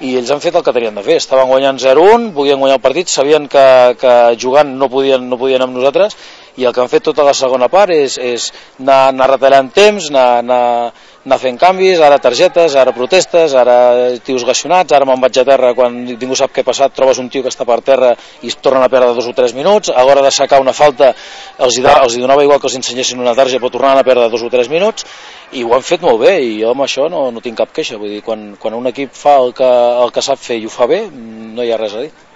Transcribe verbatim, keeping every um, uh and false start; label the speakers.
Speaker 1: i ells han fet el que tenien de fer, estaven guanyant zero un, podien guanyar el partit, sabien que, que jugant no podien, no podien amb nosaltres, i el que han fet tota la segona part és, és anar, anar retallant temps, anar, anar, anar fent canvis, ara targetes, ara protestes, ara tios gaixonats, ara me'n vaig a terra quan ningú sap què ha passat, trobes un tio que està per terra i es tornen a perdre dos o tres minuts, a l'hora d'aixecar una falta els, els donava igual que els ensenyessin una targeta, però tornaven a perdre dos o tres minuts, i ho han fet molt bé, i jo amb això no, no tinc cap queixa, vull dir, quan, quan un equip fa el que, el que sap fer i ho fa bé, no hi ha res a dir.